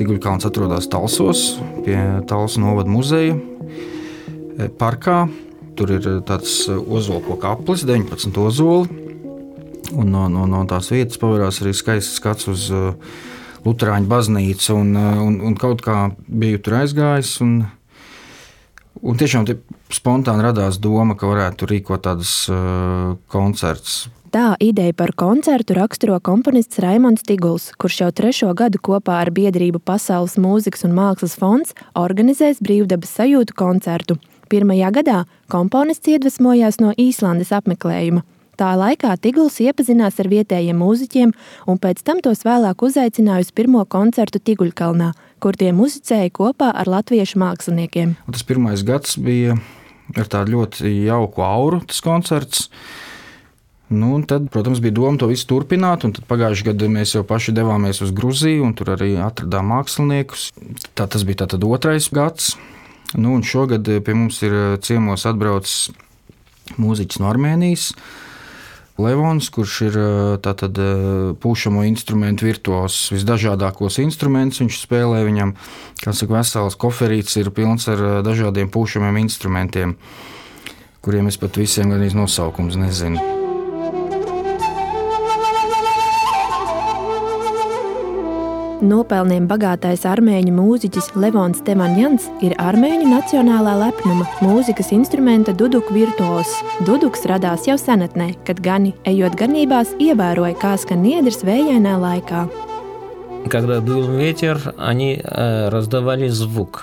Tiguļkalns atrodas Talsos pie Talsu novada muzeja parkā. Tur ir tāds ozolkoku aplis, 19 ozoli. Un no tās vietas pavērās arī skaists skats uz Luterāņu baznīcu. Un kaut kā biju tur aizgājis. Un tiešām spontāni radās doma, ka varētu rīkot tādas koncerts. Tā ideja par koncertu raksturo komponists Raimonds Tiguls, kurš jau 3. gadu kopā ar biedrību Pasaules mūzikas un mākslas fonds organizēs brīvdabas sajūtu koncertu. 1. gadā komponists iedvesmojās no Īslandes apmeklējuma. Tā laikā Tiguls iepazinās ar vietējiem mūziķiem un pēc tam tos vēlāk uzaicināja uz pirmo koncertu Tiguļkalnā, kur tie muzicēja kopā ar latviešu māksliniekiem. Un tas 1. gads bija ar tādu ļoti jauku auru, tas koncerts. Un tad, protams, bija doma to visu turpināt, un tad pagājušajā gadā mēs jau paši devāmies uz Gruziju, un tur arī atradām māksliniekus. Tas bija tātad 2. gads. Un šogad pie mums ir ciemos atbraucis mūziķis no Armēnijas, Levons, kurš ir tātad pūšamo instrumentu virtuos, visdažādākos instrumentus viņš spēlē. Viņam, kā saka, vesels koferīts ir pilns ar dažādiem pūšamiem instrumentiem, kuriem es pat visiem gan nosaukums nezinu. Nopelniem bagātais armēņu mūziķis Levons Tevaņjans ir armēņu nacionālā lepnuma mūzikas instrumenta duduku virtuos. Duduks radās jau senatnē, kad gani, ejot ganībās, ievēroja, kā skan niedrs vējainā laikā. Когда дул ветер, они раздавали звук.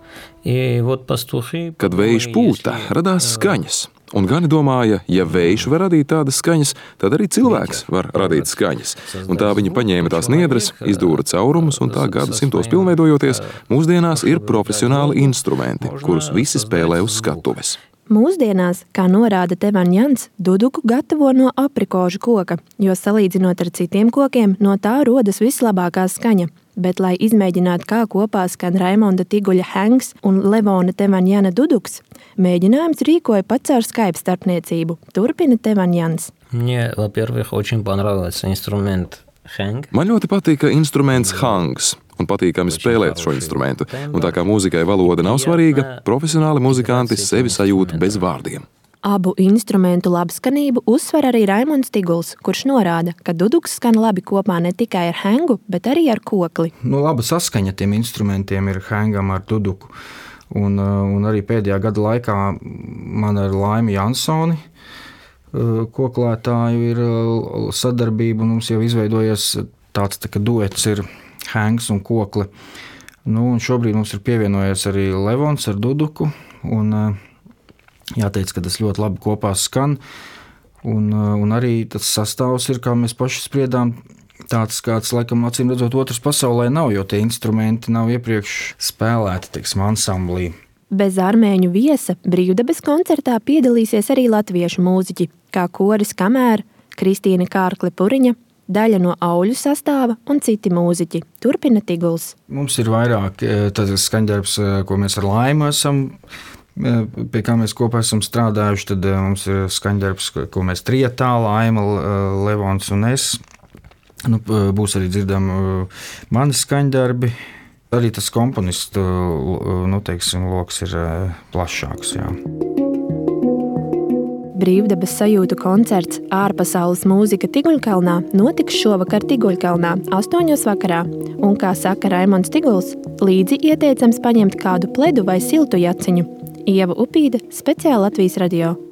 Kad vējš pūta, radās skaņas. Un gani domāja, ja vējš var radīt tādas skaņas, tad arī cilvēks var radīt skaņas. Un tā viņi paņēma tās niedres, izdūra caurumus, un tā gadsimtos pilnveidojoties, mūsdienās ir profesionāli instrumenti, kurus visi spēlē uz skatuves. Mūsdienās, kā norāda Tevaņjans, duduku gatavo no aprikožu koka, jo salīdzinot ar citiem kokiem, no tā rodas vislabākā skaņa. Bet, lai izmēģinātu, kā kopā skan Raimonda Tiguļa hengs un Levona Tevaņjana duduks, mēģinājums rīkoja pats ar Skype starpniecību. Turpina Tevaņjans. Мне, во-первых, очень понравился инструмент хэнг. Man ļoti patika instruments hangs. Un patīkami spēlēt šo instrumentu. Un tā kā mūzikai valoda nav svarīga, profesionāli muzikanti sevi sajūt bez vārdiem. Abu instrumentu labskanību uzsver arī Raimonds Tiguls, kurš norāda, ka duduks skan labi kopā ne tikai ar hengu, bet arī ar kokli. Laba saskaņa tiem instrumentiem ir hengam ar duduku. Un arī pēdējā gada laikā man ar Laimi Jansoni, koklētāju, ir sadarbība. Mums jau izveidojies tāds duets ir hengs un kokli. Un šobrīd mums ir pievienojies arī Levons ar duduku. Jāteic, ka tas ļoti labi kopā skan. Un arī tas sastāvs ir, kā mēs paši spriedām, tāds kāds, laikam, acīm redzot, otrs pasaulē nav, jo tie instrumenti nav iepriekš spēlēti, teiksim, ansamblī. Bez armēņu viesa brīvdabas koncertā piedalīsies arī latviešu mūziķi, kā koris Kamēr, Kristīna Kārkle-Puriņa, daļa no auļu sastāva un citi mūziķi. Turpina Tiguls. Mums ir vairāk tāds skaņdarbs, ko mēs ar Laimu esam, pie kā mēs kopā esam strādājuši. Tad mums ir skaņdarbs, ko mēs trietā, Laima, Levons un es. Būs arī dzirdam mani skaņdarbi. Arī tas komponistu loks ir plašāks. Jā. Brīvdabas sajūtu koncerts Ārpasaules mūzika Tiguļkalnā notiks šovakar Tiguļkalnā 8 vakarā. Un, kā saka Raimonds Tiguls, līdzi ieteicams paņemt kādu pledu vai siltu jaciņu. Ieva Upīde, speciāli Latvijas radio.